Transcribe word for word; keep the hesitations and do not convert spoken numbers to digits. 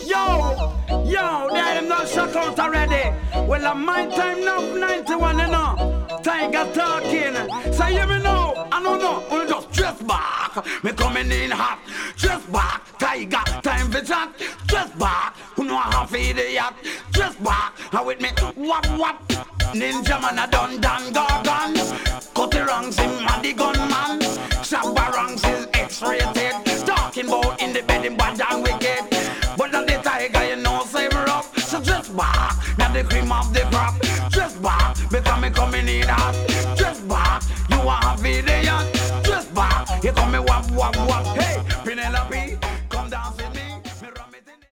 Yo, yo, they them not shut out already. Well, I'm my time now, ninety-one, you know. Tiger talking. So you me know, I don't know, we just dress back. Me coming in hot, dress back. Tiger, time for chat, dress back. Who know how to feed the yacht, dress back. How with me, wap wap. Ninja man a done done gargan. Cut the ranks him and the gunman. Shabba ranks is X-rated. Talking about in the bed him bad and wicked. But not the tiger you know say rough. So just back, not the cream of the crop. Just back, because me coming in hot. Just back, you want a video. Just back, you come me wap wap wap. Hey, Penelope.